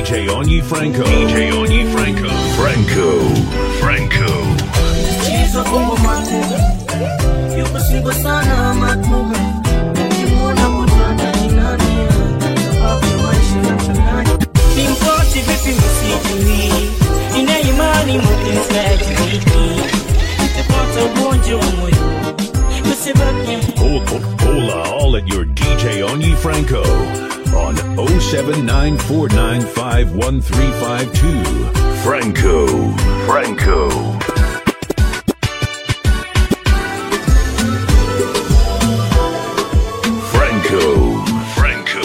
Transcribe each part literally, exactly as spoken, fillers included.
J Onyi Franco. D J Onyi Franco. Franco. Franco. Chizo Bongo Matuga. Yuko singo sana Matuga. Ukimwona kutata ni nani ya sababu maisha na mchanganya. Nimpoti vipi msijui. Nina imani mpenzi wiki. Nitapata ugonjwa wa moyo. Hola all at your D J Onyi Franco on oh seven nine four nine five one three five two. Franco. Franco. Franco. Franco.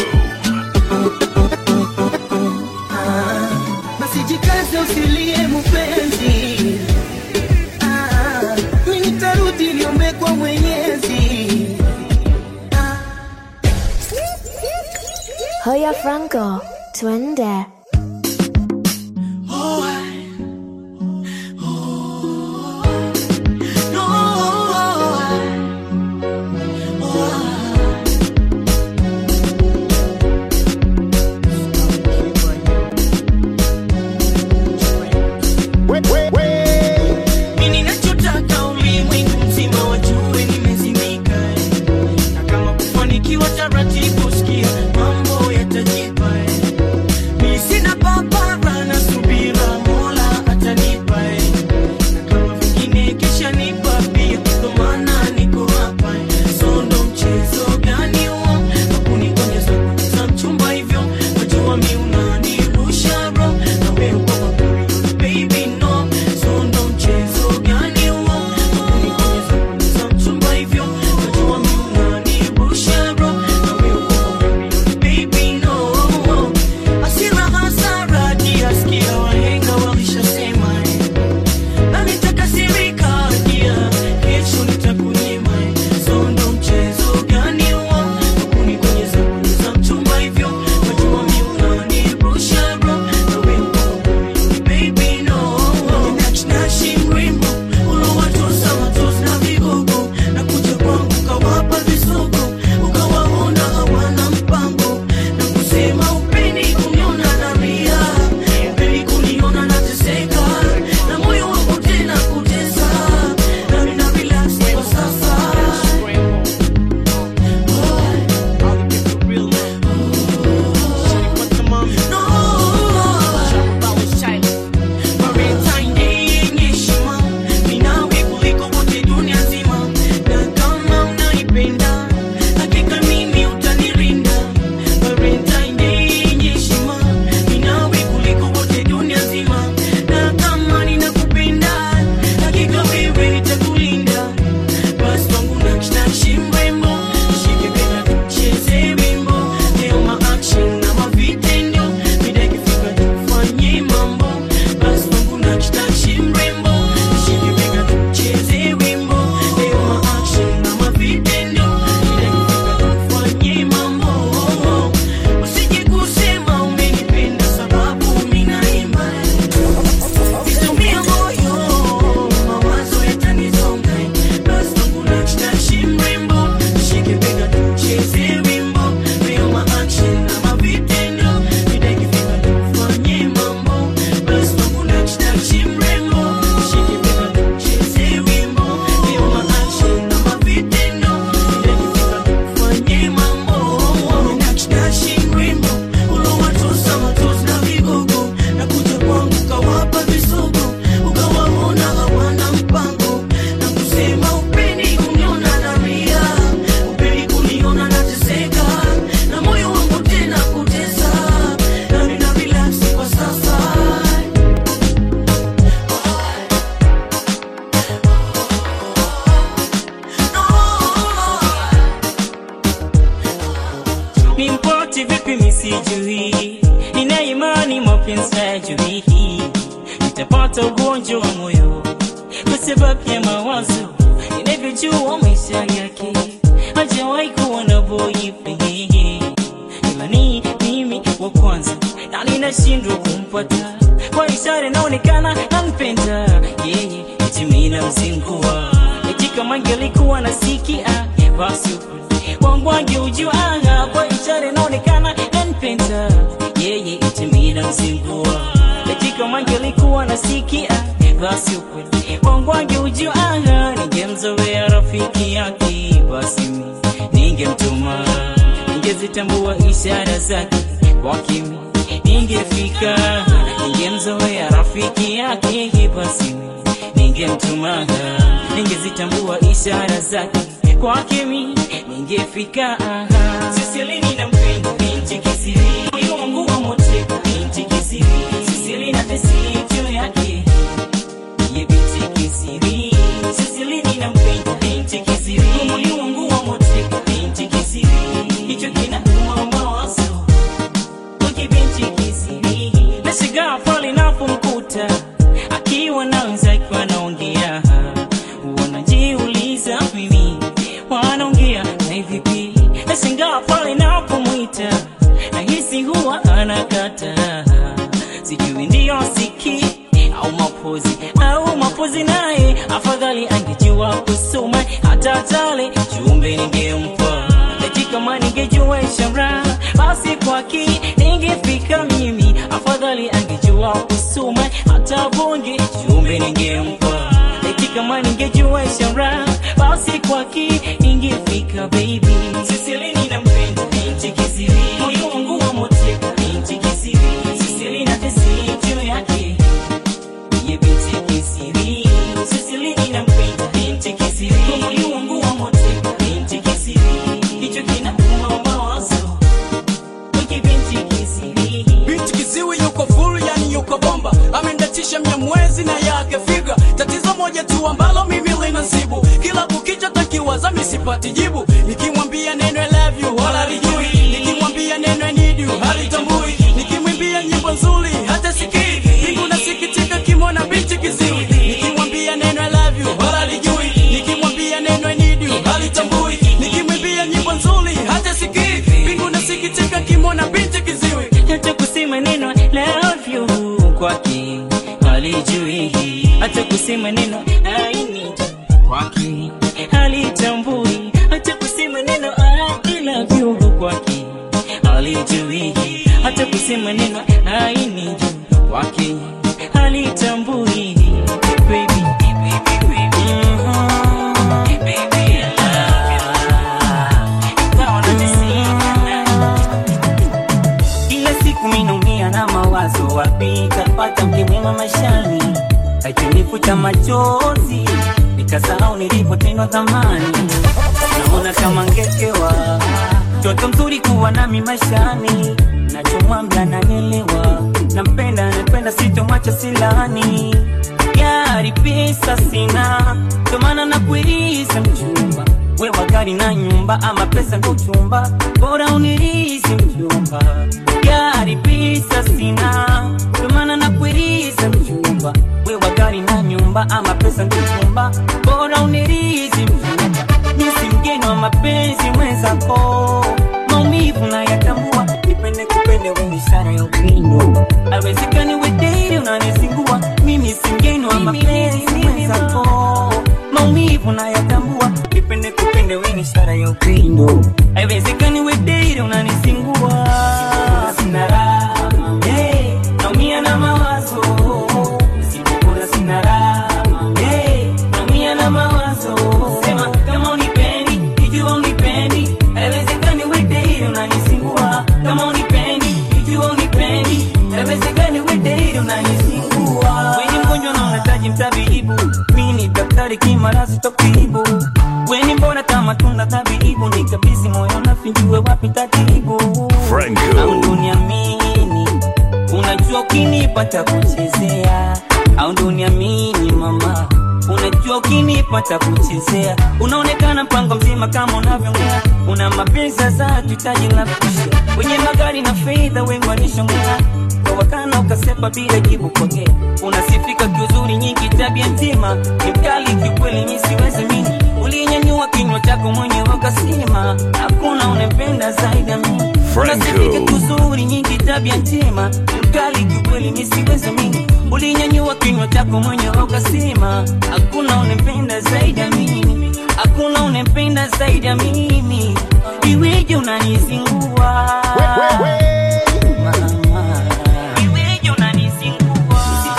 Masijikaze usilie mpenzi. Ah, mimi nitarudi niombe kwa Mwenyezi. Hoya Franco, twende. Nitapata ugonjwa wa moyo kwa sababu ya mawazo. Ninavyojua maisha yake hajawahi kuwa na boyfriend, ila ni mimi wa kwanza na ninashindwa kumpata. Kwa ishara inaonekana anipenda yeye, eti mimi namzingua. Eti kama angelikuwa nasikia basi wangu angeujua. Kwa ishara inaonekana anipenda yeye, eti mimi namzingua. kama ngelikuwa nasikia basi ukweli wangu angeujua, ningemzoea rafiki yake, basi mimi ningemtuma, ningezitambua ishara zake kwa kimi ningefika, ningemzoea rafiki yake, basi mimi ningemtuma, ningezitambua ishara zake kwa kimi ningefika. Sisili ninampenda binti kisiri, moyo wangu wa moteka binti kisiri, Sisili na tesi juu yake ye binti kisiri, Sisili ninampenda binti kisiri, moyo wangu wa moteka binti kisiri, hicho kinauma mawazo kwa binti kisiri. Nashigaa pale napomkuta akiwa na wenzake wanaongea, wanajiuliza mimi wanaongea na vipi. Nashangaa pale napomwita nahisi huwa anakata, sijui ndio siki au mapozi au mapozi, naye afadhali angejua kusoma hata tale jumbe ningempa, eti kama ningejua ishara basi kwake ningefika mimi, afadhali angejua kusoma hata bonge jumbe ningempa, eti kama ningejua ishara basi kwake ningefika baby. Sisili ninampenda binti kisiri, moyo wangu wa moteka binti kisiri, Sisili na tesi juu yake ye binti kisiri, Sisili ninampenda binti kisiri, moyo wangu wa moteka binti kisiri, hicho kinauma mawazo kwa binti kisiri. Binti kisiri yuko full, yani yuko bomba, amendatisha mnyamwezi na yake figa. Tatizo moja tu ambalo mimi linasibu, kila kukicha takiwaza misipati jibu. Nikimwambia neno I love you wala lijui, nikimwambia neno I need you halitambui, nikimwimbia nyimbo nzuri hata sikii, bingu nasikitika kimona binti kisiri. Nikimwambia neno I love you wala lijui, nikimwambia neno I need you halitambui, nikimwimbia nyimbo nzuri hata sikii, bingu nasikitika kimona binti kisiri. Hata kusema neno love you kwake halijui, hata kusema neno I need you kwake halitambui, hata kusema neno I love you kwake halijui, hata kusema neno I need you kwake halitambui. Baby, baby, baby, mm-hmm. Baby, I love you. Now let me see. Kila siku minaumia na mawazo, wapi tapata mke mwema maishani, akinifuta machozi nikasahau nilipotendwa zamani. Naona kama ngekewa mtoto mzuri kuwa nami maishani, nachomwambia nanielewa, nampenda napenda sitomwacha silani. Gari pesa sina, ndo maana nakuiriza mchumba, wewe gari na nyumba ama pesa ndo chumba, bora unirize mchumba. Gari pesa sina, ndo maana nakuiriza mchumba, wewe gari na nyumba ama pesa ndo chumba, bora unirize mchumba. Nisi mgeni wa mapenzi mwenzako, maumivu na yatambua, nipende kupende wewe ishara ya upendo, haiwezekani wewe daily unanisingua. Mimi si mgeni wa mapenzi mwenzako, maumivu na yatambua, nipende kupende wewe ishara ya upendo, haiwezekani wewe daily unanisingua. Sina raha, hey, naumia na mawazo, sina sina raha, hey, naumia na mawazo. Sema kama unipendi, ikiwa unipendi, haiwezekani wewe daily unanisingua. Kama unipendi, ikiwa unipendi, haiwezekani wewe daily unanisingua. Wewe ni mgonjwa na unahitaji mtabibu, mimi ni daktari kimarazi tokibu. Wewe ni mbona kama tunda tabibu, nikabisi moyo na finjue wapi tatibu. Franco, au uniamini, unajua ukinipata kuchezea, au uniamini mama, unajua ukinipata kuchezea, unaonekana mpango mzima kama unavyoongea, una mapenzi za tutaji la kushia, wenye magari na fedha wengi walishongea, kwa wakana ukasepa bila jibu pokea, unasifika kiuzuri nyingi tabia njema, mkali kikweli mimi siwezi mimi, ulinyanyua kinywa chako mwenyewe ukasema, hakuna unempenda zaidi ya mimi. Unasifika kiuzuri nyingi tabia njema, mkali kikweli mimi siwezi mimi, ulinyanyua kinywa chako mwenyewe ukasema, hakuna unempenda zaidi ya mimi, hakuna unempenda zaidi ya mimi. Iweje unanisingua mama, iweje unanisingua.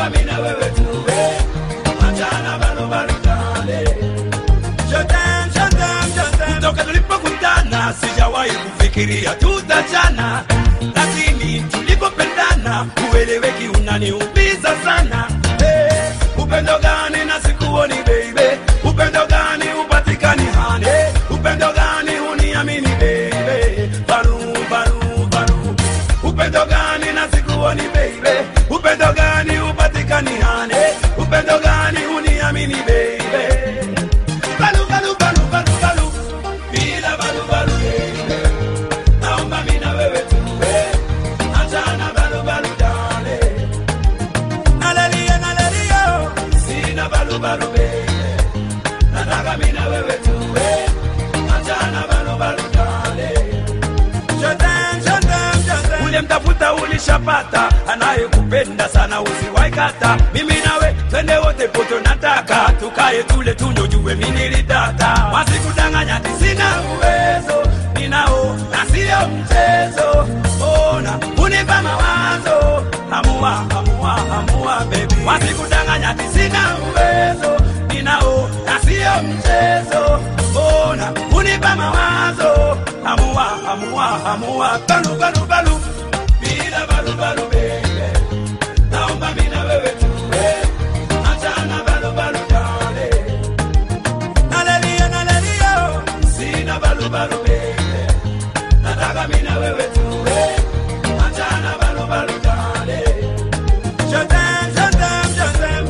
nataka mimi na wewe tuwe, achana balu balu dale. Jotem jotem jotem, toka tulipokutana sijawahi kufikiria tutachana, lakini tulipopendana ueleweki unaniumiza sana. Hey, upendo gani na sikuoni baby, upendo gani upatikani hani, upendo gani uniamini baby, baru baru baru, upendo gani na sikuoni baby, upendo gani upatikani hani, upendo gani uniamini baby, balu balu balu balu balu, bila balu balu baby, naomba mimi na wewe tuwe, achana balu balu dale, nalelia nalelia, sina balu balu baby, nataka mimi na wewe tuwe, achana balu balu dale. Jotem jotem jotem, ule mtafuta ulishapata, anayekupenda sana usiwaikata, mimi nawe twende wote poto nataka, tukae tule tunyojue mimi nilitata, wasikudanganya sina uwezo, ninao na sio mchezo, ona unipa mawazo, amua amua amua baby, wasikudanganya sina uwezo, ninao na sio mchezo, ona unipa mawazo, amua amua amua, balu balu balu, bila balu balu baby, naomba mimi na wewe tuwe, achana balu balu dale, nalelia nalelia, sina balu balu baby, nataka mimi na wewe tuwe, achana balu balu dale. Jotem jotem jotem,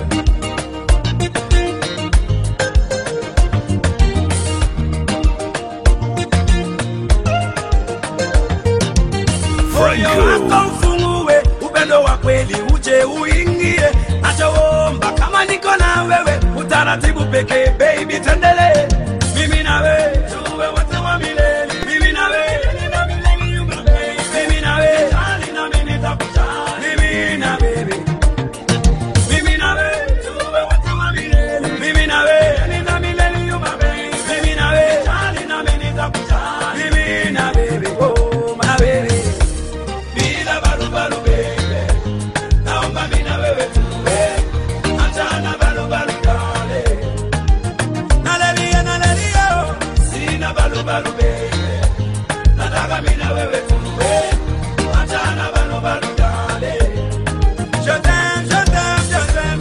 Franco. Ufungue upendo wa kweli uje uingie, nachoomba kama niko na wewe utaratibu pekee baby, tendele mimi na wewe tuwe wote wa milele, mimi na wewe nina milele you my baby, mimi na wewe hali na mimi nitakujali, mimi na baby, mimi na wewe tuwe wote wa milele, mimi na wewe nina milele you my baby, mimi na wewe hali na mimi nitakujali, mimi na baby, oh my baby, bila balu balu baby, naomba mimi na wewe tuwe, achana balu balu dale, nalelia nalelia, sina balu balu baby, nataka mimi na wewe tuwe, achana balu balu dale. Jotem jotem jotem,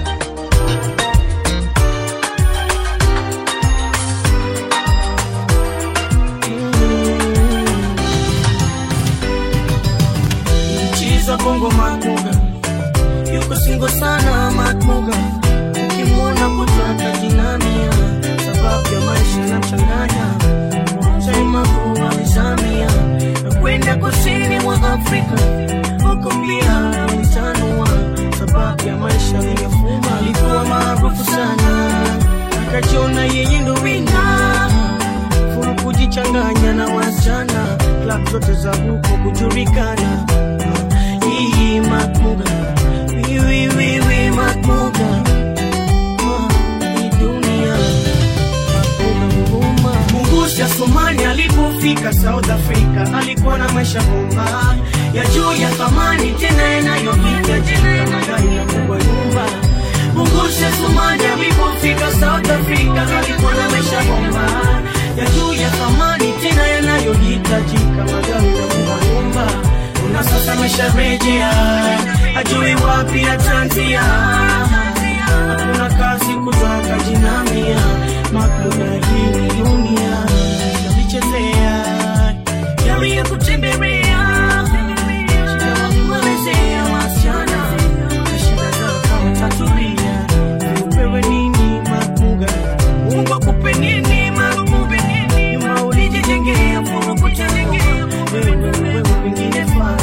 Chiza Bongo Matmuga, yuko singo sana Matmuga, ukimwona kutaka jinamia, sababu ya maisha na mchanganya, mwachaima kuwa wizamia, na kwenda kusini mwa Afrika, huko pia walitanua, sababu ya maisha ningefuma, alikuwa maarufu sana, akajiona yeye ndo wina, furu kujichanganya na wasichana, club zote za huko kujulikana. Hii Matmuga, wi wi wi wi Matmuga, hii dunia Matmuga nguma. Mungusha Somalia alipofika South Africa, alikuwa na maisha bomba ya juu ya thamani, tena yanayopita jina magari ya kubwa nyumba. Mungusha Somalia alipofika South Africa, alikuwa na maisha bomba ya juu ya thamani, tena yanayohitajika magari ya kubwa nyumba. Na sasa mesharejea, ajui wapi atanzia, hakuna kazi kutoka jinamia, Matmuga hii ni dunia, yavichezea, yali ya kutembelea, shida wakumwelezea wasichana, na shida zao watatulia, upewe nini Matmuga, Mungu akupe nini Matmuga, nyuma ulijijengea, furu kutengea, wewe wewe wengine faa.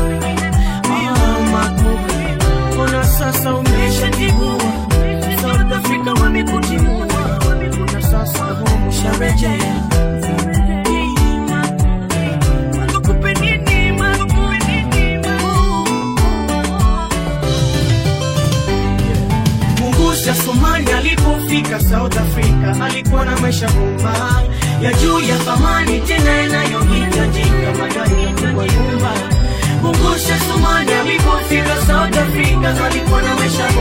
Ona sasa umeshatigua, South Africa wamekutimua, na sasa humu sharejea. Matukupe nini, matukupe nini, Mungusha Somalia alipofika South Africa, alikuwa na maisha bomba ya juu ya thamani, tena yanayohitajika magari ya kubwa nyumba. Mungusha Somalia alipofika South Africa, alikuwa na maisha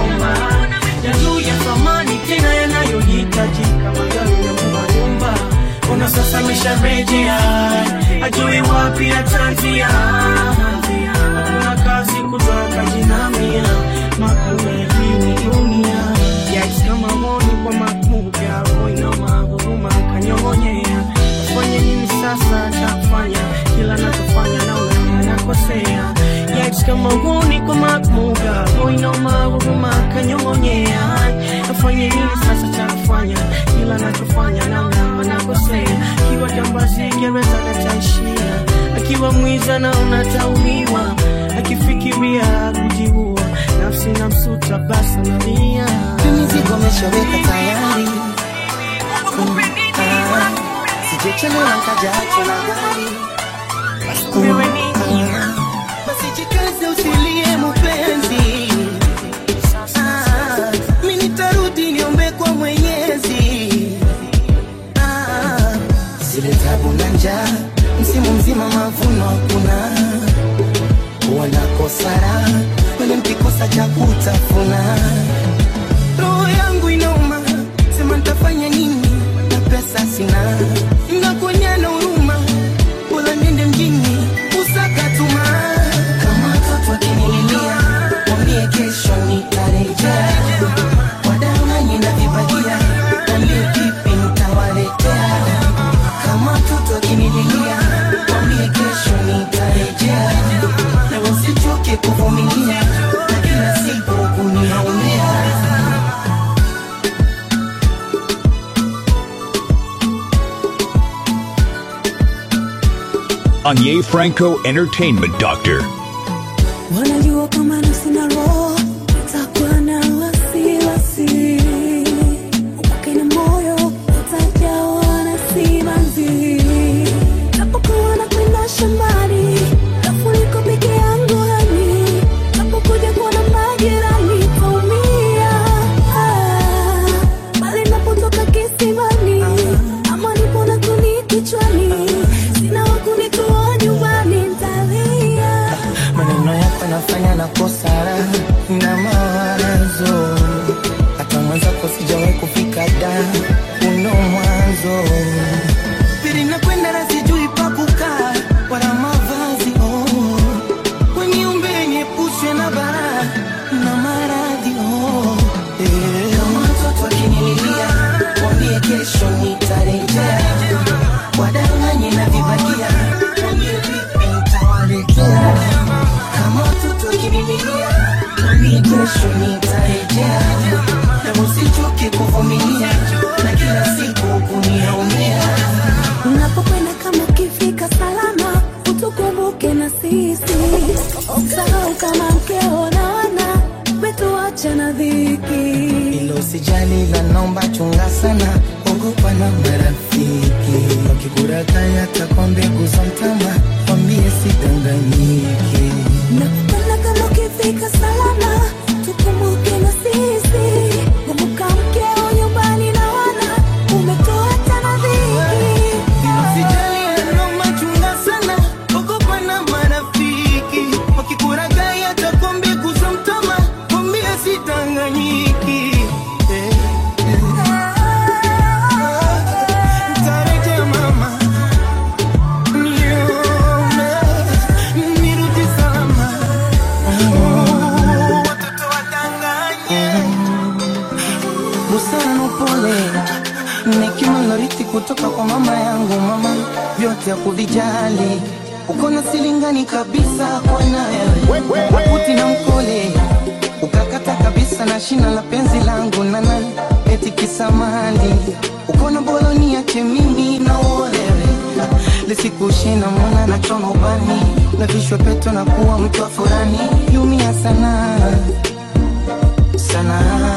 sasa amesharejea, ajui wapi atanzia. Hakuna kazi kutoka jinamia, makule hii dunia. Yikes kama woni kwa makuga, boy na mahuruma kanyongonyea. Fanya nini sasa chafanya, kila nachofanya naona nakosea. Yikes kama woni kwa makuga, boy na mahuruma kanyongonyea. Fanya nini sasa chafanya, kila nachofanya naona nakosea. Kiwa jambazi gereza nataishia, akiwa mwiza naona taumiwa. Akifikiria kujiua, nafsi na msuta basa nalia. Mizigo meshaweka tayari, sijechelewa nkajacho na gari. Basi jikaze usilie mpenzi, mimi nitarudi niombe kwa Mwenyezi. Zile tabu na njaa, msimu mzima mavuno hakuna. Wanakosara, wale mkikosa cha kutafuna. Roho yangu inauma, sema nitafanya nini na pesa sina. Ninakuonya na huruma, bora niende mjini usaka tuma. Kama watoto wakinililia, mwambie kesho nitarejea. Wadanganye na vibagia, mwambie kipi nitawaletea. Kama watoto wakinililia, mwambie kesho nitarejea. Na usichoke kuvumilia, na kila siku kuniaumia. Anye Franco Entertainment Doctor. Wanajua kama nafsi na roho itakuwa na wasiwasi, upake na moyo utajawa na simanzi. Napokuwa nakwenda shambani, nafuliko peke yangu hani. Napokuja kuona majirani taumia. Ah, bali napotoka kisimani, ama nipo na kuni kichwani. Sina wakunitoa nyumbani ntalia. Maneno yako nafanya na kosara na mawazo. Hata mwanzako sijawahi kufika da, uno mwanzo. Pili nakwenda na sijui pa kukaa, wala mavazi oh. Weniumbe niepushwe na bara na maradhi oh. Eh. Kama mtoto akinililia, mwambie kesho nitarejea. Wadanganye na vibagia, mwambie vipi nitawaletea. Kama mtoto akinililia, mwambie kesho nitarejea. Na usichoke kuvumilia, na kila siku kuniaumia. Unapokwenda kama ukifika salama, utukumbuke na sisi. Usahau kama mkeo na wana, umetuacha na dhiki. Ilo sijali la naomba chunga sana, ogopa na marafiki. Wakikurakaya takwa mbegu za mtama, wambie sidanganyiki. Unapokwenda kama ukifika salama, tukumbuke na sisi. Kumbuka mkeo nyumbani na wana, umetuacha na dhiki. Ilo sijali la naomba chunga sana, ogopa na marafiki. Wakikurakaya takwa mbegu za mtama, wambie sidanganyiki. Tarejea mama, nione, nirudi salama. Watoto wadanganye. Busara na upole, hekima nilorithi kutoka kwa mama yangu. Mama vyote ya kuvijali, uko na silingani kabisa kwa nawe. Maputi na mkole, ukakata kabisa na shina la penzi langu. Nana eti kisamali, uko na boloni yake mimi na olewe. Lisikushina mwana na choma ubani, na vishwe peto na kuwa mtu wa furani. Lumia sana sana,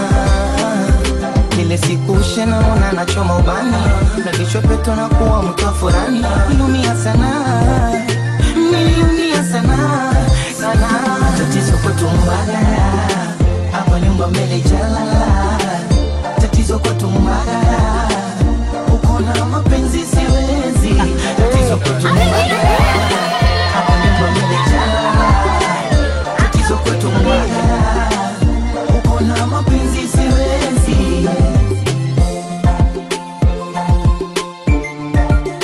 ile siku shena mwana na choma ubani, na vishwe peto na kuwa mtu wa furani. Lumia sana, niliumia sana sana. Tatizo kwa tumbagara, hapa nyumba mbele jalala. Tatizo kwa tumbagara, uko na mapenzi siwezi. Tatizo kwa tumbagara, hapa nyumba mbele jalala. Tatizo kwa tumbagara, uko na mapenzi siwezi.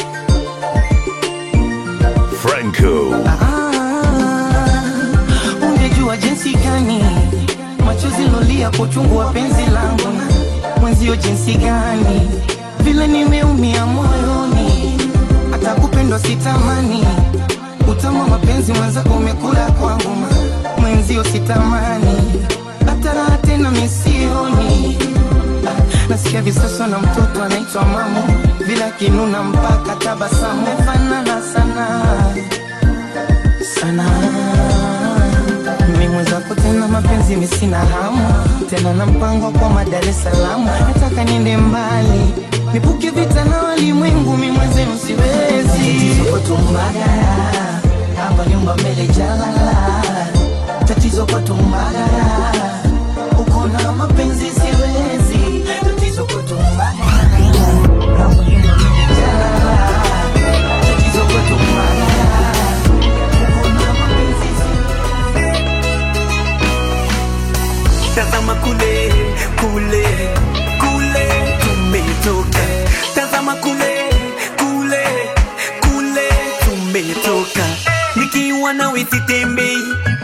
Franco. Ah, ungejua jinsi gani machozi lolia kuchungu wa penzi langu, mwenzio jinsi gani vile nimeumia moyoni, hata kupendwa sitamani, utamu mapenzi mwenzako umekula kwangu, mwenzio sitamani, hata raha tena misioni. Nasikia visoso na mtoto anaitwa mamu, vila kinuna mpaka tabasamu, mefanana sana sana. Mimi mwenzako tena mapenzi misina hamu, tena na mpango kwa Dar es Salaam, nataka niende mbali, nipuke vita na walimwengu, mimi mwenzenu siwezi. Tatizo kwa Tumbagara, hapa nyumba mbele jalala, tatizo kwa Tumbagara, uko na mapenzi siwezi. Tatizo kwa Tumbagara, hapa nyumba mbele jalala, tatizo kwa Tumbagara, uko na mapenzi siwezi. Tazama kule, kule, kule tumetoka. Tazama kule, kule, kule tumetoka. Nikiwa nawe sitembei,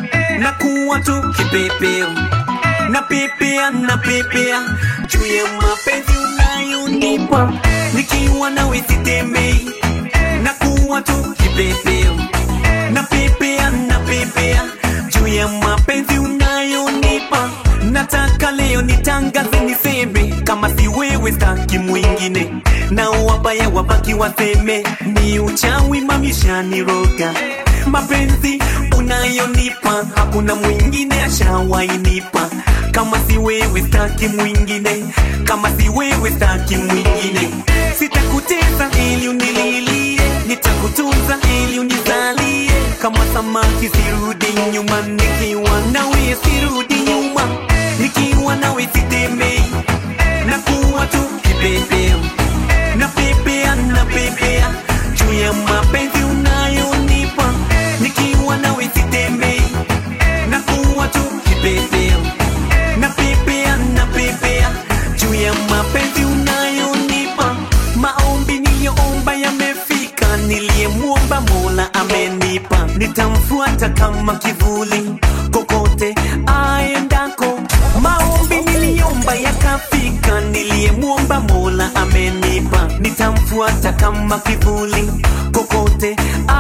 na kuwa tu kipepeo, na pepea, na pepea juu ya mapenzi unayonipa. Nikiwa nawe sitembei, na kuwa tu kipepeo, na pepea, na pepea juu ya mapenzi unayonipa. Nataka leo nitangaze niseme, kama si wewe staki mwingine, na wabaya wabaki waseme ni uchawi mamisha niroga. Mapenzi unayonipa hakuna mwingine ashawainipa, kama si wewe staki mwingine, kama si wewe staki mwingine. Sitakuteza ili unililie, nitakutunza ili unizalie, kama samaki sirudi nyuma, nikiwa nawe sirudi nyuma. Nikiwa nawe sitembei, na kuwa tu kipepeo, na pepea, na pepea juu ya mapenzi unayonipa. Nikiwa nawe sitembei, na kuwa tu kipepeo, na pepea, na pepea juu ya mapenzi unayonipa. Maombi niliyoomba yamefika, niliyemuomba Mola amenipa. Nitamfuata kama kivuli kokote aendako. Maombi niliomba yakafika, niliyemuomba Mola amenipa. Nitamfuata kama kivuli kokote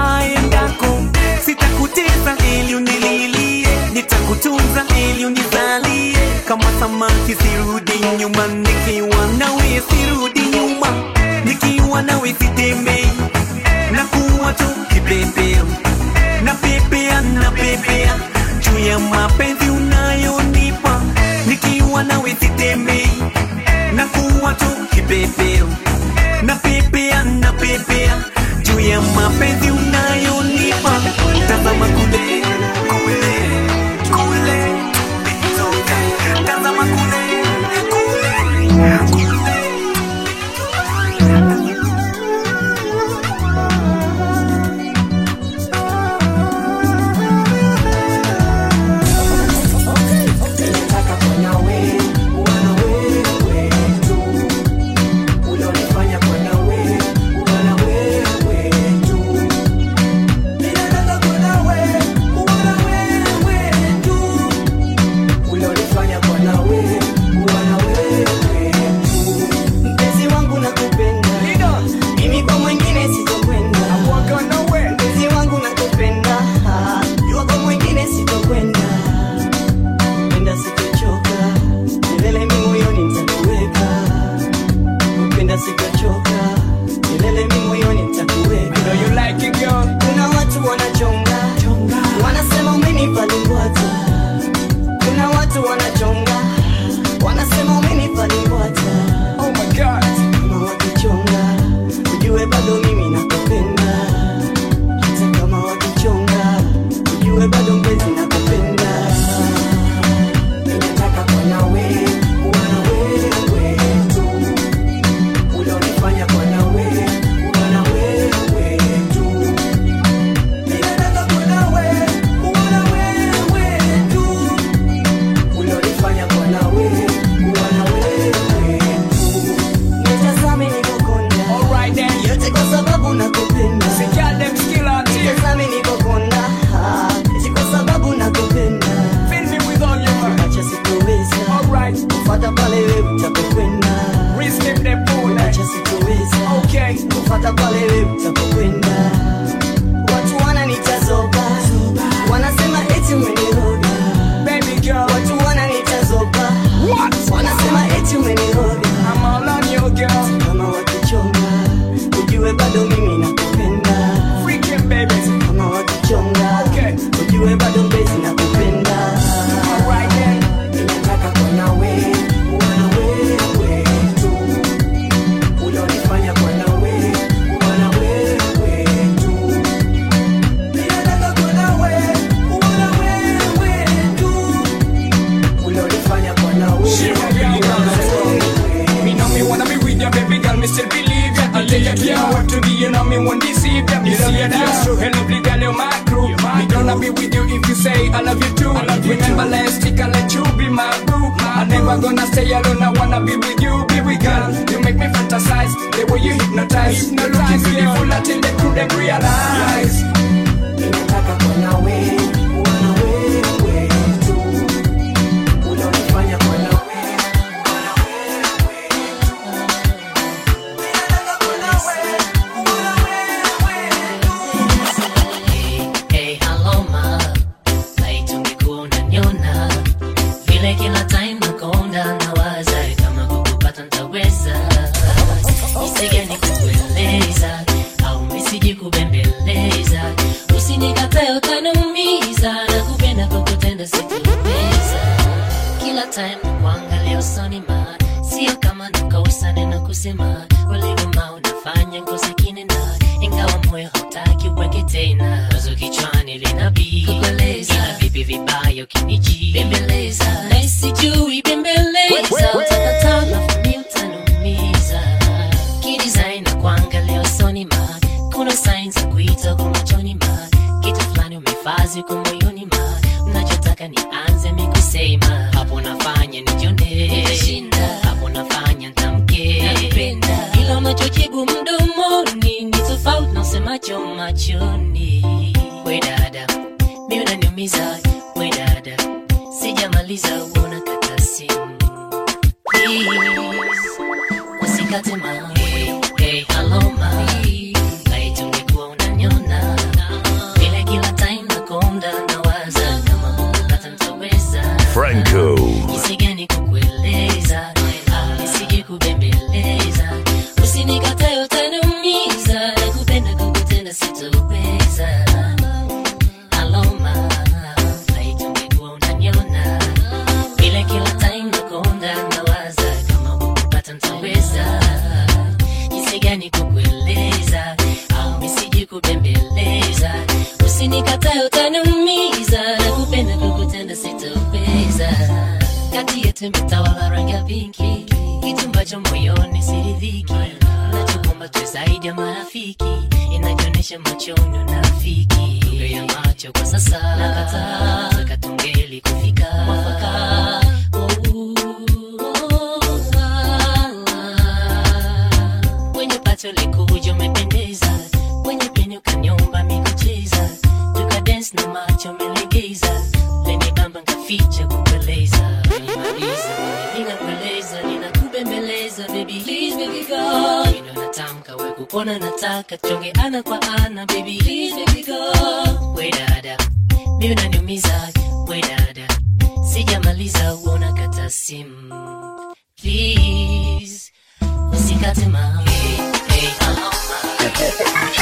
aendako. Sitakuteza ili unililie, nitakutunza ili unizalie, kama samaki sirudi nyuma. Nikiwa nawe sirudi nyuma, nikiwa nawe sitembei, na kuwa tu kipepeo, na pepea, na pepea juu ya mapenzi unayonipa. Nikiwa nawe sitembei, na kuwa tu kipepeo, na pepea, na pepea juu ya mapenzi unayonipa. Tazama kule, kule, kule tumetoka. Tazama kule, kule, kule. Wewe rise. No looking beautiful until they couldn't realize. Ninataka kuona wewe, kuona wewe tu. Unanifanya kuona wewe, kuona wewe tu. Ninataka kuona wewe, kuona wewe tu. Hey, hello ma, like ungekuwa unaniona vile kila time nakonda nawaza kama kukupata nitaweza. Nisige nikueleza au misiji kubembeleza, usinikatae utaniumiza, nakupenda kwa kutenda sitoweza. Kila time nakuangalia usoni ma, sio kama nakosa neno kusema, ulivuma unafanya ngozi kinena, ingawa moyo hautaki uweke tena. Wazo kichwani linabii kukueleza, ila vipi vibaya ukiniji bembeleza, na isijui bembeleza, utakataa na fumi utaniumiza. Kidesign na kuangalia usoni ma, kuna signs za kuita kwa machoni ma, kitu fulani umefazi kwa moyoni ma, unachotaka nianze mikusema, hapo nafanya nijione shinda, hapo nafanya nitamke napenda, ila unachojibu mdomoni ni tofauti na usemacho machoni. We dada, mimi unaniumiza, we dada, sijamaliza uona kata simu. Please, usikate ma, hey, hello ma, like ungekuwa unaniona vile kila time nakonda nawaza kama kukupata nitaweza. Franco. Nisige nikukueleza au nisije kubembeleza, usinikatae utaniumiza, nakupenda kwa kutenda sitoweza. Hello ma, like ungekuwa unaniona vile kila time nakonda nawaza kama kukupata nitaweza. Nisige nikukueleza au nisije kubembeleza, usinikatae utaniumiza, nakupenda kwa kutenda sitoweza. Kati yetu imetawala rangi ya pinki, kitu ambacho moyoni siridhiki, nachokumba tu zaidi ya marafiki, inajionyesha machoni unafiki. Lugha ya macho kwa sasa nakataa, taka tungeli kufika mwafaka. Kwenye pato likuja umependeza, kwenye peni ukanyomba mikucheza, tuka dance na macho melegeza, leni bamba nkaficha kukueleza. Nimaliza, ninakueleza, ninakubembeleza, baby please baby go. Mino natamka we kupona nataka, tuonge ana kwa ana, baby please baby go. We dada, mimi unaniumiza, we dada, sijamaliza uona kata simu. Please, usikate ma, hey, hey, hello ma.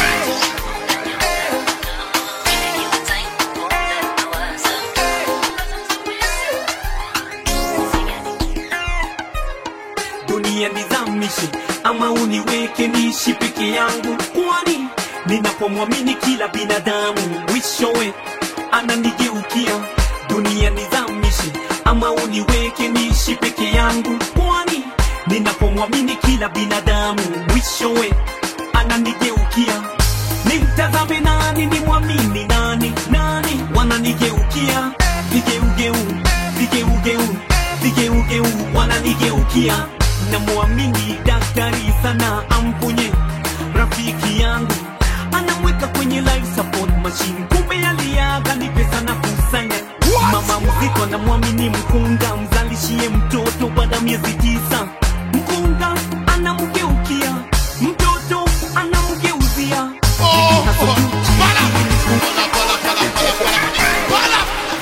Dunia nizamishe ama uniweke niishi peke yangu, kwani ninapomwamini kila binadamu mwishowe ananigeukia. Dunia nizamishe ama uniweke niishi peke yangu, kwani ninapomwamini kila binadamu mwishowe ananigeukia. Nimtazame nani, nimwamini nani, nani wananigeukia. Vigeugeu, vigeugeu, vigeugeu wananigeukia. Namwamini daktari sana amponye rafiki yangu, anamweka kwenye life support machine, kumbe aliaga ni pesa na kusanya. Mama mzito anamwamini mkunga, mzalishie mtoto baada miezi tisa. Mkunga anamgeukia, mtoto anamgeuzia. Oh, oh, bala, bala, bala, bala, bala.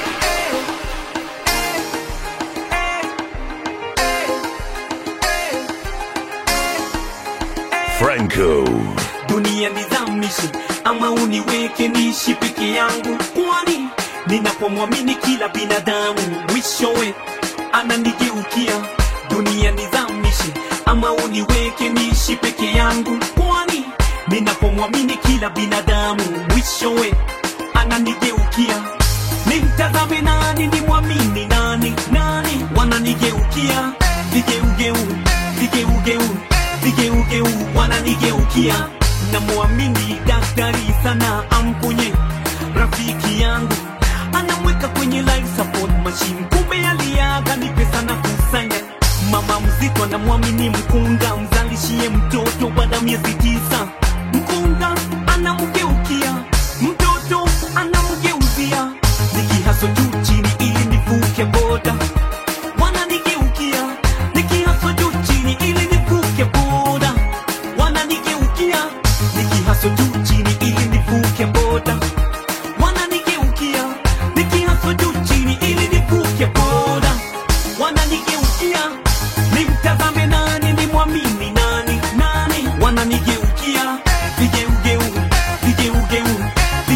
Franco. Dunia nizamishe ama uniweke niishi peke yangu, kwani ninapomwamini kila binadamu mwishowe ananigeukia. Dunia nizamishe ama uniweke niishi peke yangu, kwani ninapomwamini kila binadamu mwishowe ananigeukia. Nimtazame nani, nimwamini nani, nani wananigeukia. Vigeugeu, vigeugeu, vigeugeu wananigeukia. Namwamini daktari sana amponye rafiki yangu, anamweka kwenye life support machine, kumbe aliaga ni pesa na kusanya. Mama mzito anamwamini mkunga, mzalishie mtoto baada miezi tisa.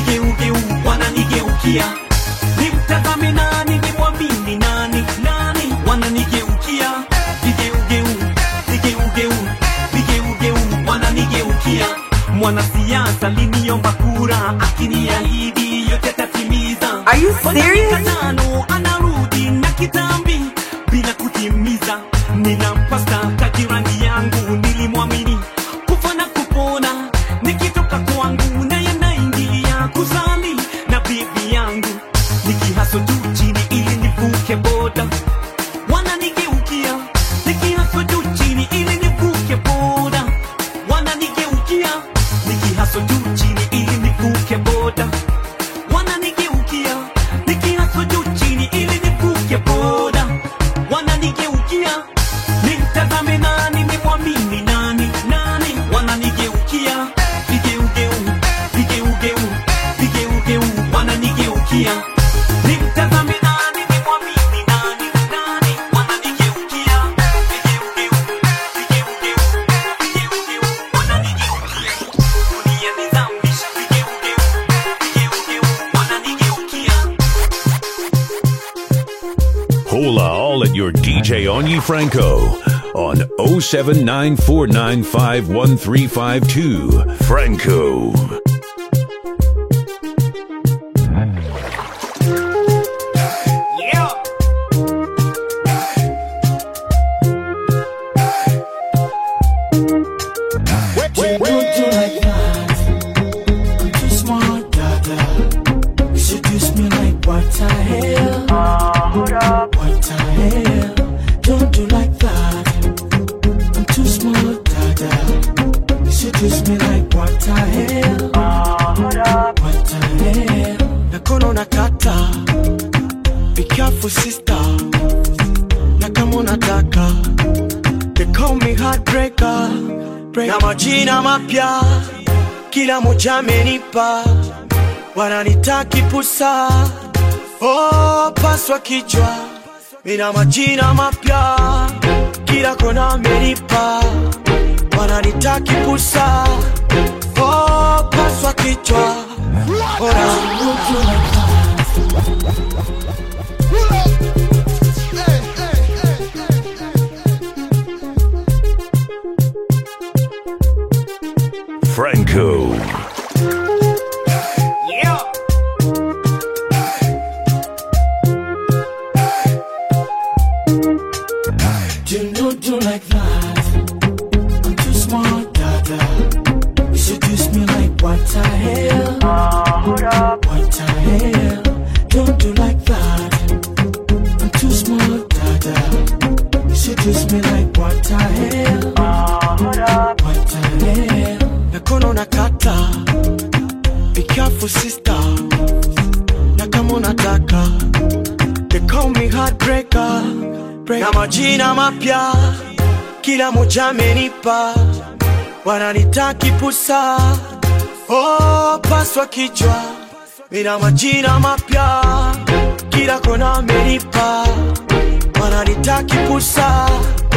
vigeugeu wananigeukia. Nimtazame nani, nimwamini nani, nani wananigeukia. Vigeugeu, vigeugeu, vigeugeu wananigeukia. Mwanasiasa liniomba kura, akiniahidi yote tatimiza. Are you serious? Tano anarudi na kitambi bila kutimiza. Ninampasta tajirani yangu nilimwamini, kufa na kupona nikitoka kwangu, naye naingilia kuzali na bibi yangu. Nikihaso tu chini ili nivuke boda, wananigeukia. Nikihaso tu chini ili nivuke boda, wananigeukia. Nikihaso tu chini ili nivuke boda, wananigeukia. Nikihaso tu chini ili nivuke boda, wananigeukia. Nimtazame nani, nimwamini nani, nani wananigeukia. Vigeugeu, vigeugeu, vigeugeu wananigeukia. Nimtazame nani, nimwamini nani, nani wananigeukia. Vigeugeu, vigeugeu, vigeugeu wananigeukia. Dunia nizamisha. Vigeugeu, vigeugeu wananigeukia. Hola all at your D J Onyi Franco on oh seven nine four nine five one three five two. Franco. Yeah. What you do like that? I'm too smart, dada. You seduce me like what the hell? Uh, hold up. What the hell? Don't do like that. I'm too smart, dada. You seduce me like what the hell? Uh, hold up. What the hell? Nakono nakata, be careful sister. Nakamo nataka, they call me heartbreaker. Na majina mapya kila moja amenipa, wananitaki pusa. Oh, paswa kichwa, mina majina mapya kila kona amenipa, wananitaki pusa. Oh, paswa kichwa. Ora. Franco. Yeah. Do not do like that. I'm too smart, dada. You seduce me like what the hell? Uh, hold up. What the hell? Don't do like that. I'm too smart, dada. You seduce me like what the hell? Uh, hold up. What the hell? Nakono nakata, be careful sister. Nakamo nataka, they call me heartbreaker. Na majina mapya kila moja amenipa, wananitaki pusa. Oh, paswa kichwa, mina majina mapya kila kona amenipa, wananitaki pusa.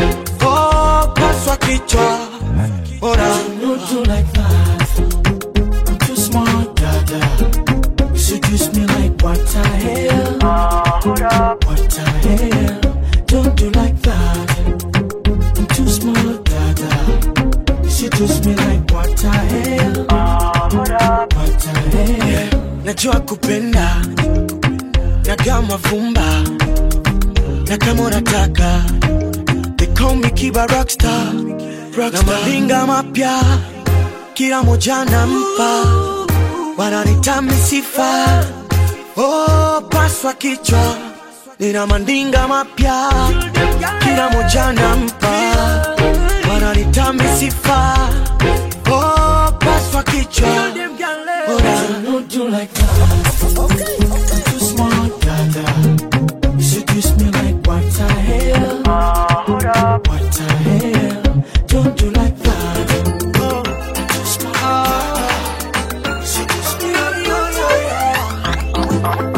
Oh, paswa kichwa. Ora. Don't do like that. I'm too smart, dada. You seduce me like what the hell? Uh, hold up. What the hell? Don't do like that. I'm too smart, dada. You seduce me like what the hell? Uh, hold up. What the hell? Najua kupenda, nagama vumba, na kama unataka, they call me Kiba Rockstar. Na malinga mapya kila moja nampa, wananitami sifa. Oh, paswa kichwa, nina mandinga mapya kila moja nampa, wananitami sifa. Oh, paswa kichwa. Don't do like that. I'm too smart, dada. You seduce me like what the hell? Uh, hold up. What the hell? Don't do like that. Oh, I'm too smart. You seduce me like what the hell?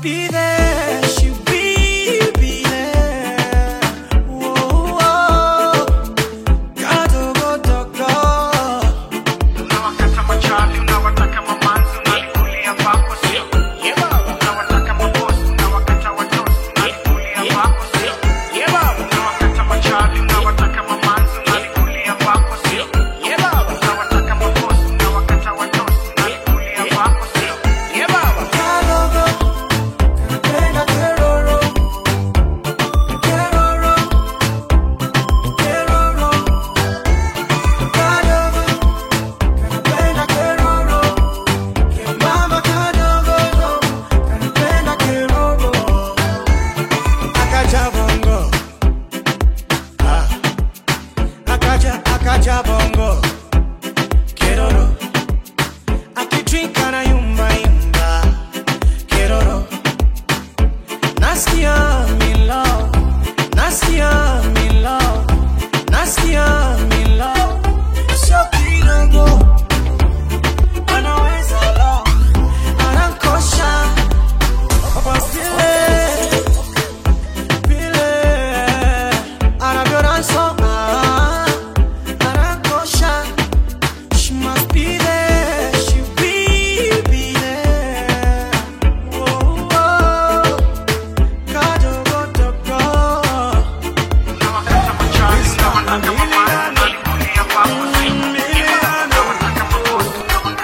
be there. She will be there. Whoa, whoa. Kadogo dogo. Unawakata machali, unawataka mamanzi, unalikulia pako sio. Unawataka mabosi, unawakata watosi, unalikulia pako sio. Unawakata machali, unawataka mamanzi, unalikulia pako sio. Unawataka mabosi, unawakata watosi, unalikulia pako sio. Kadogo, kanapenda keroro. Keroro, keroro. Kadogo, kanapenda keroro. Kemama kadogo, kanapenda keroro. Akaja bongo. Ah. Akaja, akaja bongo. Keroro. Akidrink anayumba yumba. Keroro. Nasikia me love. Nasikia me love. Nasikia me love. Sio kidogo. Anaweza love. Anankosha. Papa stile. Pile. Anavyonansoma. Anankosha. She must be there. She will be there. Whoa, whoa. Kadogo dogo. Unawakata machali, unawataka mamanzi, unalikulia pako sio. Unawataka mabosi,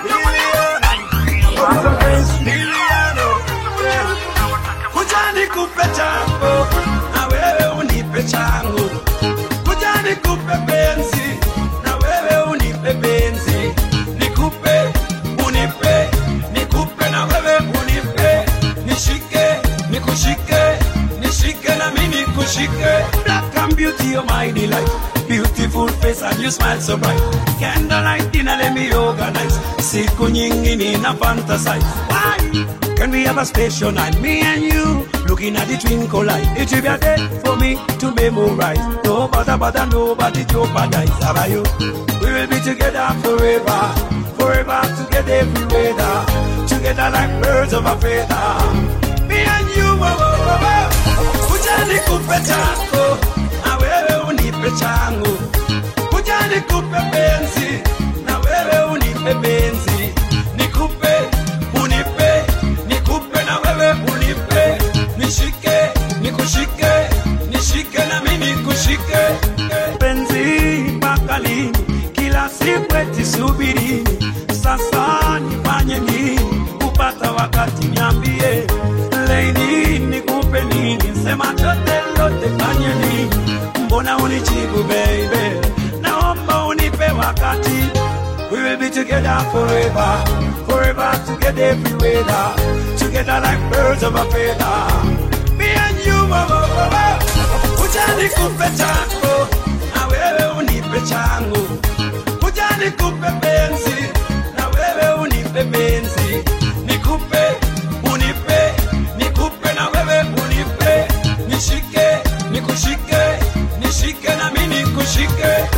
Kuja nikupe changu, na wewe unipe changu. Kuja nikupe penzi, na wewe unipe penzi. Nikupe, unipe, nikupe na wewe unipe. Nishike, nikushike, nishike na mimi nikushike. Black and beauty, you're my delight. Beautiful face and you smile so bright. Candlelight dinner, let me organize. Siku nyingi nina fantasize. Why? Can we have a special night? Me and you, looking at the twinkle light. It will be a day for me to memorize. No bother, bother, nobody jeopardize. How about you? We will be together forever. Forever together every weather. Together like birds of a feather. Me and you, oh, oh, oh, oh. Kuja nikupe changu, na wewe unipe changu. Kuja nikupe penzi, na wewe unipe penzi. Nikupe, unipe, nikupe na wewe unipe. Nishike, nikushike, nishike na mimi nikushike. Penzi mpaka lini? Kila siku eti subirini. Sasa nifanye nini? Kupata wakati niambie. Lady nikupe nini? Sema chote lote fanye nini? Mbona unijibu baby? Naomba unipe wakati. We will be together forever. Forever together every weather. Together like birds of a feather. Me and you, oh, oh, oh, oh. Kuja nikupe changu, na wewe unipe changu. Kuja nikupe penzi, na wewe unipe penzi. Nikupe, unipe, nikupe na wewe unipe. Nishike, nikushike, nishike na mimi nikushike.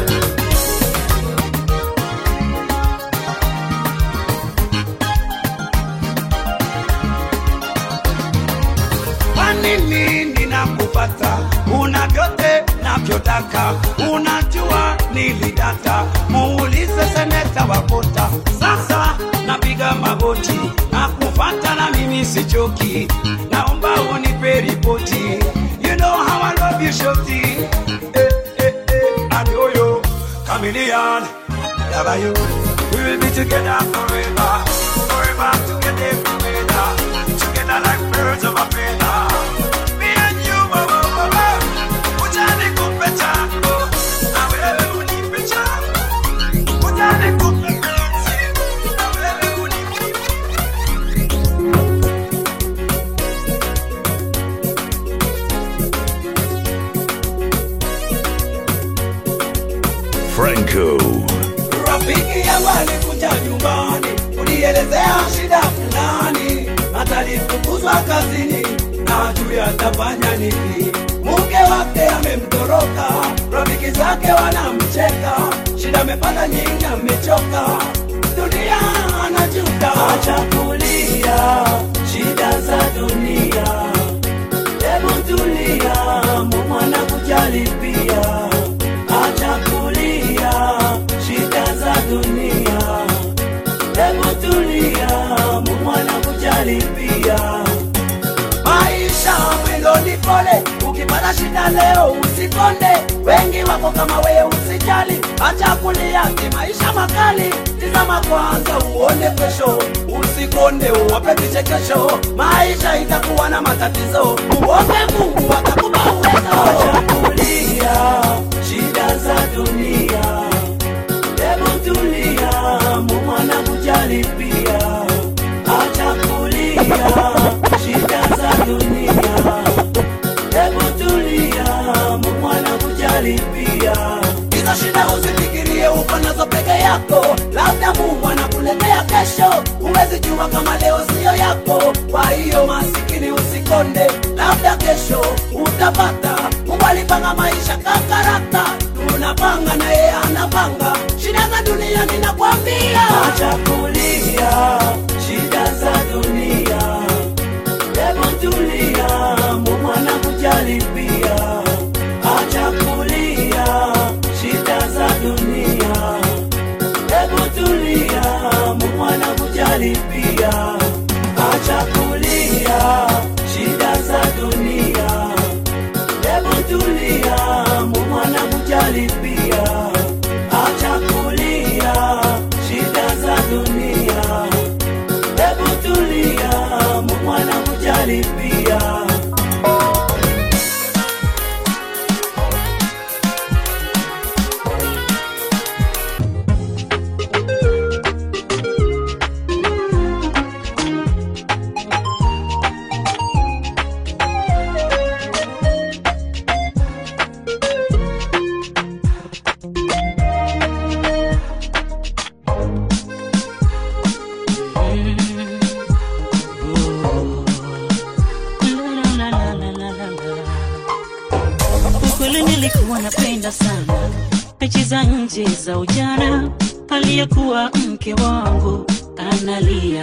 Kwa nini ninakupata? Una vyote navyotaka. Unajua nilidata. Muulize seneta Wafula. Sasa napiga magoti na kufata na mimi sichoki. Naomba unipe ripoti. You know how I love you shorty. Eh, eh, eh, adoyo, chameleon, love you. We will be together forever. Forever together forever. Together like birds of a feather. Me and you, oh, oh, oh, oh. Kuja nikupe changu, na wewe unipe changu. Kuja nikupe penzi, na wewe unipe. Franco. Rafiki yangu alikuja nyumbani, unielezea shida fulani. Atalifukuzwa kazini, na juu atafanya nini? Mke wake amemtoroka, rafiki zake wanamcheka. Shida amepata nyingi, amechoka. Dunia anajuta. Acha kulia shida za dunia. pole, ukipata shida leo usikonde. Wengi wako kama wewe usijali, acha kulia si maisha makali. Tizama kwanza uone kesho, usikonde uwape vichekesho. Maisha itakuwa na matatizo, uombe Mungu atakupa uwezo. Acha kulia shida za dunia, hebu tulia, Mungu anakujali pia. Acha kulia shida za dunia, hebu tulia, Mungu anakujali pia. Hizo shida usifikirie uko nazo peke yako, labda Mungu anakuletea kesho. Huwezi jua kama leo sio yako, kwa hiyo masikini usikonde, labda kesho utapata. Mungu alipanga maisha kakarata, tunapanga na yeye anapanga. Shida za dunia ninakwambia, acha kulia shida za dunia, hebu tulia, Mungu anakujali pia. Acha kulia shida za dunia, hebu tulia, Mungu anakujali pia. Acha kulia shida za dunia, hebu tulia, Mungu anakujali pia. Acha kulia shida za dunia, hebu tulia, Mungu anakujali pia. Napenda sana mechi za nje za ujana, aliyekuwa mke wangu analia.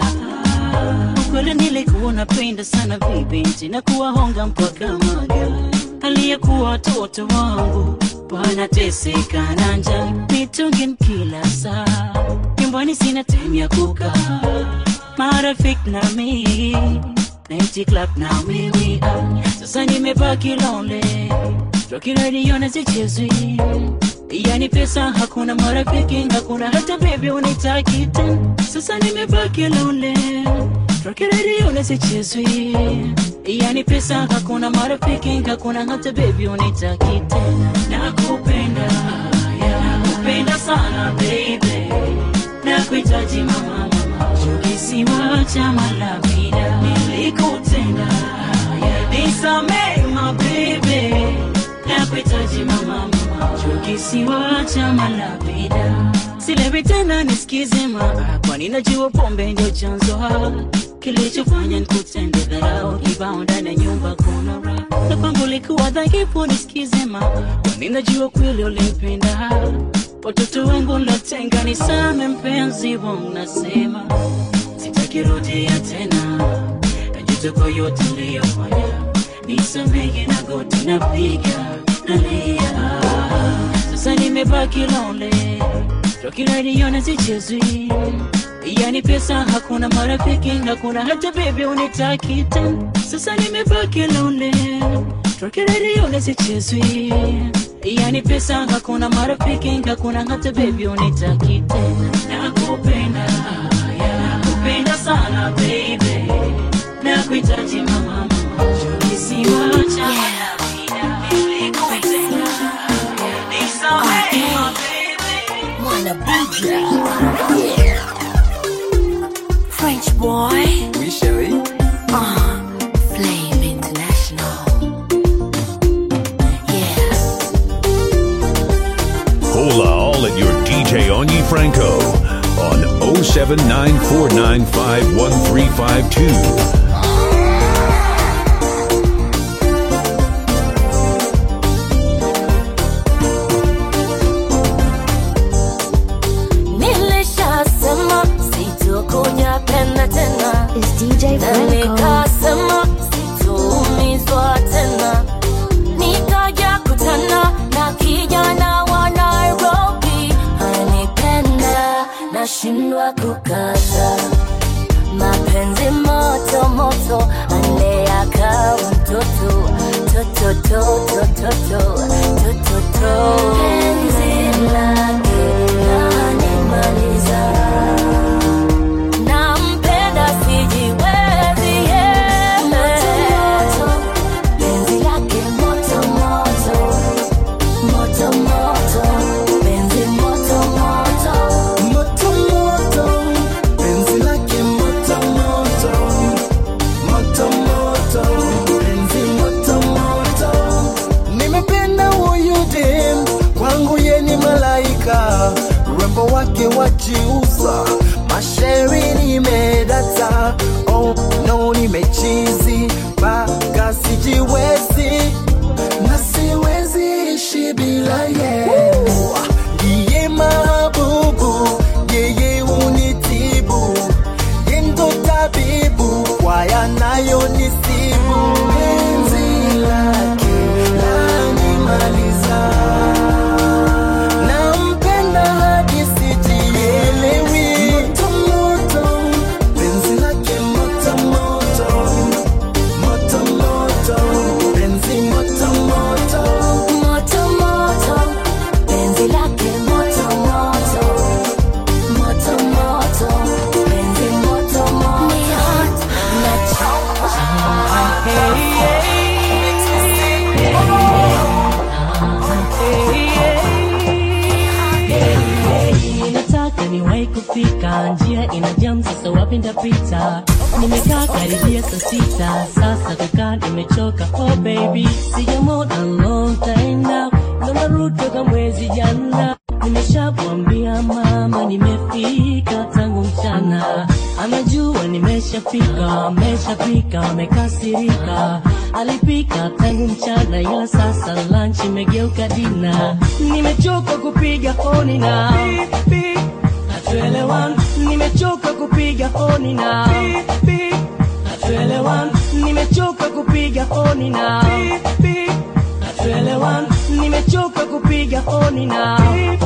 Ukweli nilikuwa napenda sana vibinti na kuwahonga mpaka maga, aliyekuwa watoto wangu wanateseka na njaa, mitungin kila saa, nyumbani sina time ya kukaa. Marafiki na mimi night club na mimi, sasa nimebaki lonely. Rocky radio na zichezwi, yani pesa hakuna, marafiki hakuna, hata baby unitaki tena. Sasa nimebaki lonely. Rocky radio na zichezwi, yani pesa hakuna, marafiki hakuna, hata baby unitaki tena. Nakupenda, yeah, nakupenda sana baby, nakuhitaji mama mama, ukisiwa cha malavida nilikutenda, yeah, nisamehe my baby, nakuhitaji mama mama, ukisiwa cha malavida. Silewi tena nisikize maa, kwani najua pombe ndio chanzo kilichofanya nikutende dharau. Kibao ndani ya nyumba kuna raha, na kwangu likuwa dhaifu nisikize maa, kwani najua kweli ulimpenda. Watoto wangu natenga, nisame mpenzi wangu, nasema sitaki rudia tena, najuta kwa yote niliyofanya. Nisamehe na goti napiga nalia, sasa nimebaki lonely. Rocky radio na zichezwi, yani pesa hakuna, marafiki hakuna, hata baby unitaki tena. Sasa nimebaki lonely. Rocky radio na zichezwi, yani pesa hakuna, marafiki hakuna, hata baby unitaki tena. Nakupenda, yeah, nakupenda sana baby, nakuhitaji mama mama, ukisiwa cha malavida nilikutenda, nisamehe my baby, mwana B J, yeah, French boy, oui chérie, uh, Flame International, yeah. Hola all at your D J Onyi Franco on oh seven nine four nine five one three five two. It's D J Franco. Nikasema sitoumizwa tena, nikaja kutana na kijana wa Nairobi, anipenda nashindwa kukata, mapenzi moto moto to to to to to to penzi lake lanimaliza. Nampenda sijiwezi yeye, moto penzi lake moto moto moto moto penzi moto moto moto moto penzi lake moto moto moto moto penzi moto moto. Nimependa huyu dem, kwangu ye ni malaika, urembo wake wajiuza, mashairi nimedata. Oh no, nimechizi baka sijiwezi na siwezi ishi bila ye. Yeye mabubu, yeye unitibu, yendo tabibu kwa yanayonisibu. Penzi lake lanimaliza, nampenda hadi sijielewi. Moto moto penzi lake moto moto moto moto penzi moto moto moto moto penzi lake moto moto moto moto penzi moto moto na Nataka niwahi kufika, njia ina jam, sasa wapi ndapita? Nimekaa karibia saa sita, sasa kukaa nimechoka. Oh baby, sijamona long time now, ndo narudi toka mwezi jana. Nimeshamwambia mama nimefika tangu mchana, anajua nimeshafika, ameshafika, amekasirika. Alipika tangu mchana, ila sasa lunch imegeuka dina. Nimechoka kupiga honi na hatuelewani, nimechoka kupiga honi na hatuelewani, nimechoka kupiga honi na hatuelewani, nimechoka kupiga honi na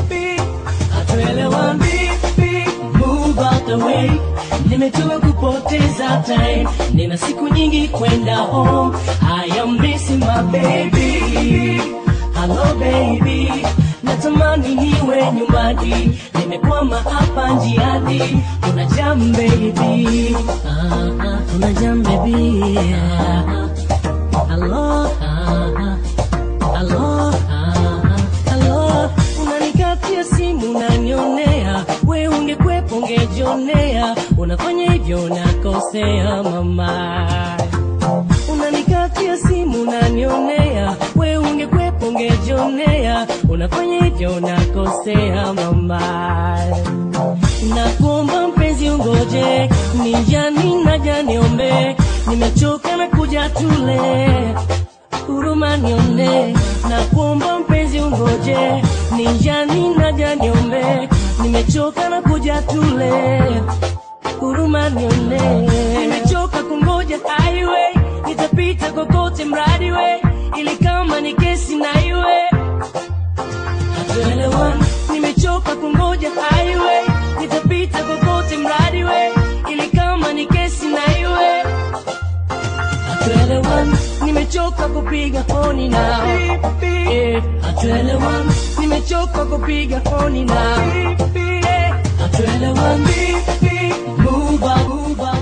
hatuelewani. Move out the way, nimechoka kupoteza time, nina siku nyingi kwenda home. I am missing my baby. Hello baby, natamani niwe nyumbani, nimekwama hapa njiani. Kuna jam baby, ah, ah, kuna jam baby, ah, ah. Hello, ah, ah. Hello, ah, ah. Hello, unanikatia simu unanionea, we ungekwepo ungejionea. Unafanya hivyo nakosea mama, unanikatia simu unanionea, we ungekwepo ungejionea. Unafanya hivyo nakosea mama, nakuomba mpenzi ungoje, nijani naja niombe, nimechoka na kuja tule, huruma nione. Nakuomba mpenzi ungoje, nijani naja niombe, nimechoka na kuja tule, huruma nione. Nimechoka kungoja highway, nitapita kokote mradi we, ili kama ni kesi na iwe hatuelewani. Nimechoka kungoja highway, nitapita kokote mradi we, ili kama ni kesi na iwe hatuelewani. Nimechoka kupiga honi na eh, hatuelewani. Nimechoka kupiga honi na eh, hatuelewani. Move on, move on.